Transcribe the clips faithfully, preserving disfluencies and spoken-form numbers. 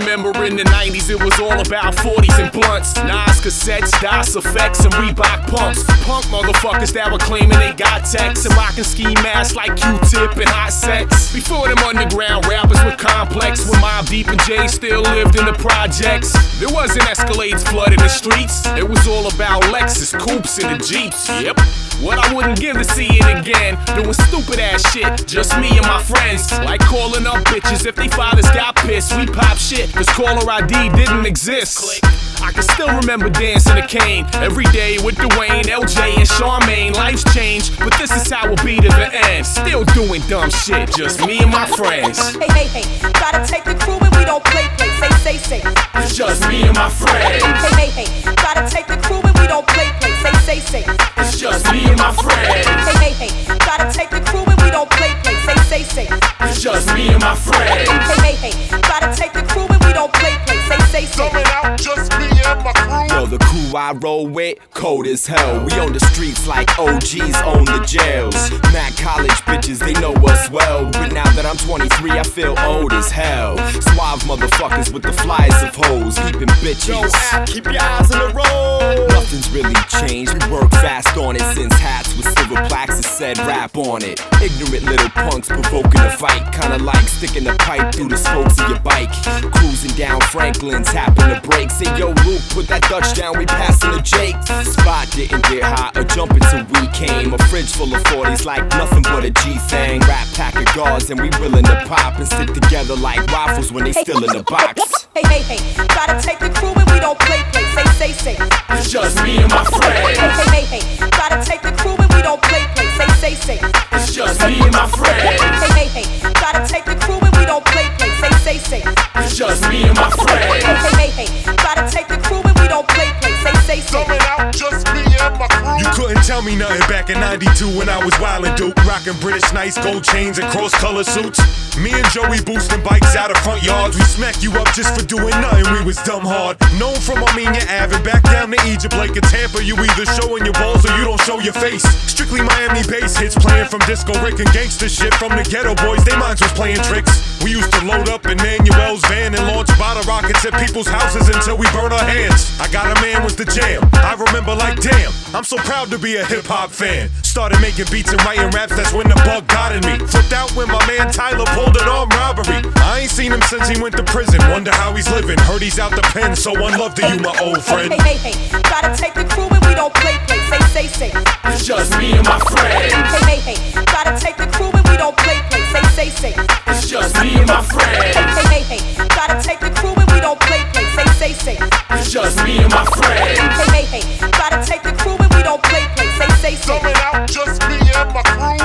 remember in the nineties it was all about forties and blunts, Nas cassettes, DOS effects, and Reebok pumps. Punk motherfuckers that were claiming they got texts and rocking ski masks like Q-Tip and hot sex. Before them underground rappers were complex, when Mobb Deep and Jay still lived in the projects. There wasn't Escalades flooding the streets, it was all about Lexus, coupes, and the Jeeps. Yep. What I wouldn't give to see it again, doing stupid ass shit, just me and my friends. Like calling up bitches if they fathers got pissed. We pop shit, cause caller I D didn't exist. Click. I can still remember dancing to Kane every day with Dwayne, L J, and Charmaine. Life's changed, but this is how we'll be to the end. Still doing dumb shit, just me and my friends. Hey, hey, hey, gotta take the crew and we don't play, play, say, say, say. It's just me and my friends. Hey, hey, hey, gotta take the crew and we don't play, play, say, say, say. It's just me and my friends. Hey, hey, hey, gotta take the crew and we don't play, play, say, say, say. It's just me and my friends. Hey, hey, hey, gotta take the crew and we don't play, play, say, say, say. Coming out, just me and my crew. Yo, the crew I roll with, cold as hell. We on the streets like O Gs own the jails. Mad college bitches, they know us well. But now that I'm twenty-three, I feel old as hell. Suave motherfuckers with the flies of hoes, keeping bitches. Yo, app, keep your eyes on the road. Nothing's really changed, we work fast on it. Since hats with silver plaques that said rap on it. Ignorant little punks provoking a fight, kinda like sticking a pipe through the spokes of your bike. Cruising down Franklin's, tapping the brakes. Say yo Luke, put that Dutch down, we passing the Jake. Spot didn't get hot, or jump until we came. A fridge full of forties like nothing but a G-thing. Rap pack of guards and we willing to pop and stick together like waffles when they still in the box. Hey, hey, hey, gotta take the crew and we don't play, play, say, say, say. It's just me and my friends. Hey, hey, hey, gotta take the crew and we don't play, play, say, say, say. It's just me and my friends. Hey, hey, hey, gotta take the crew and we don't play, play, say, say, say. It's just me and my friends. Hey, hey, hey, gotta take the crew and we don't play, play, say, say, say. Coming out, just me and my crew. You couldn't tell me nothing back in ninety-two when I was wildin' Duke, rockin' British nice gold chains and cross-color suits. Me and Joey boosting bikes out of front yards. We smack you up just for doing nothing, we was dumb hard. Known from Armenia Ave and back down to Egypt like a Tampa. You either showing your balls or you don't show your face. Strictly Miami bass hits playing from Disco Rick and gangster shit from the Ghetto Boys. They minds was playing tricks. We used to load up in Manuel's van and launch bottle rockets at people's houses until we burn our hands. I Got a Man was the jam. I remember like damn, I'm so proud to be a hip-hop fan. Started making beats and writing raps, that's when the bug got in me. Flipped out when my man Tyler pulled an armed robbery. I ain't seen him since he went to prison, wonder how he's living. Heard he's out the pen, so one love to you, my old friend. Hey, hey, hey, gotta take the crew and we don't play, play, say, say, say. It's just me and my friends. Hey, hey, hey, gotta take the crew and we don't play, play, say, say, say. It's just me and my friends. Hey, hey, hey, gotta take the crew and we don't play, play, say, say, say. It's just me and my friends. Hey, hey, hey, gotta take the crew and we don't play, play, say, say, say. Coming out, just me and my crew.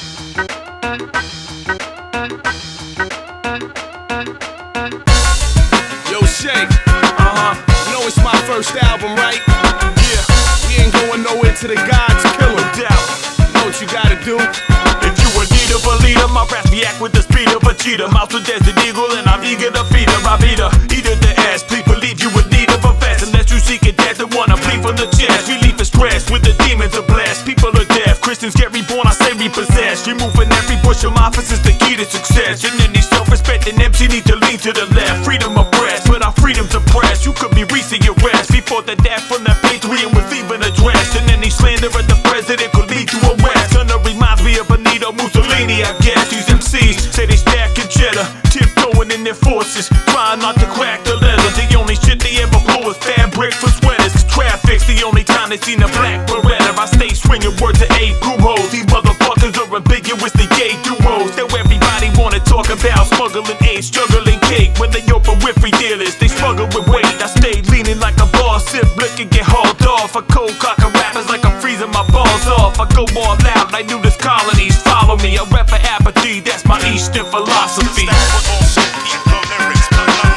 Yo, Shay, uh-huh, you know it's my first album, right? Yeah, we ain't going nowhere till the gods kill him. Doubt, you know what you gotta do? If you a leader, a leader, my raps react with the speed of a cheetah. Mouth to desert eagle and I'm eager to feed her. I beat her, eat her the ass. Please believe you would need of a fast unless you seek a death that wanna bleed from the chest. Relief is stress with the demons of blast. People are deaf, Christians get reborn, I say repossessed. Removing every bush of office is the key to success. And any self-respecting M C need to lean to the left. Freedom of press, but our freedom suppressed. You could be reaching your rest before the death from the patriot was even addressed. And any slander of the president could lead to arrest. Kinda reminds me of Benito Mussolini, I guess. These M Cs say they stacking cheddar, tiptoeing in their forces, trying not to crack the leather. The only shit they ever pull is fabric for sweaters. Traffic's the only time they seen a black Beretta. I stay swinging words to eight hoes. These motherfuckers are ambiguous, they gay duos. Though everybody wanna talk about smuggling AIDS, struggling cake. When they open with free dealers, they struggle with weight. I stay leaning like a boss, sip lick and get hauled off. A cold cock of rappers like I'm freezing my balls off. I go all out like nudist colonies. Follow me, I rep for apathy, that's my Eastern philosophy. Keep the lyrics,